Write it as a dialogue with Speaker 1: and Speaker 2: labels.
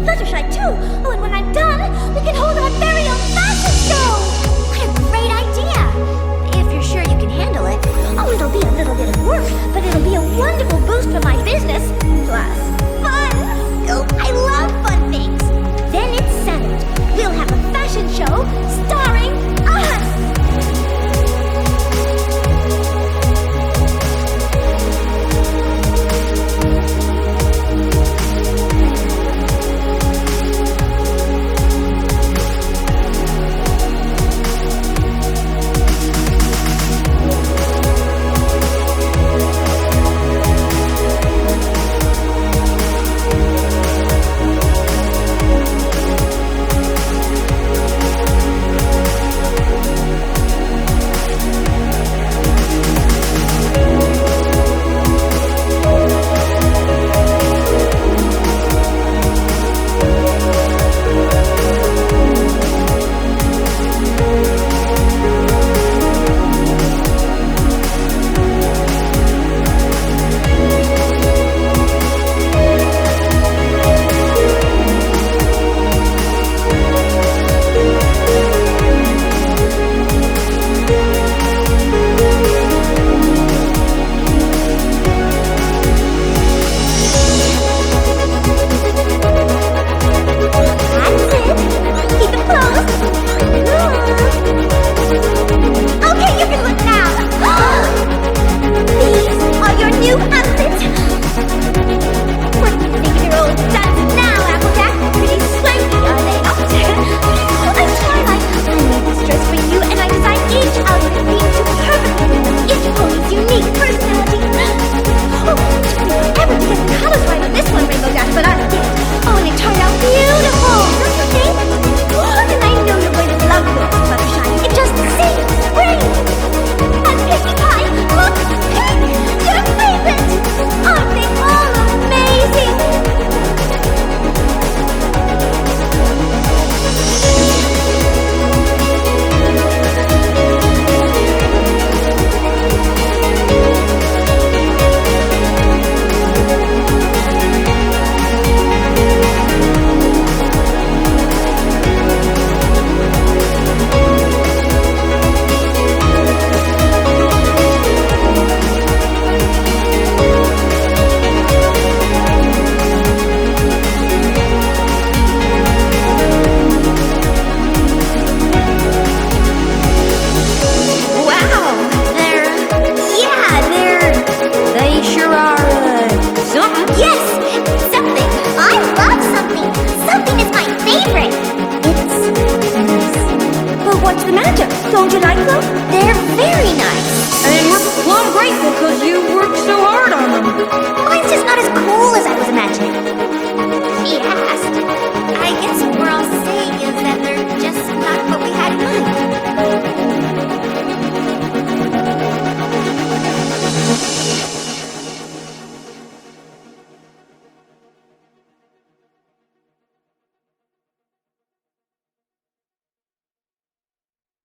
Speaker 1: Fluttershy too. Oh, and when I'm done, we can hold our very own fashion show. What a great idea. If you're sure you can handle it. Oh, it'll be a little bit of work, but it'll be a wonderful boost for my business. Plus,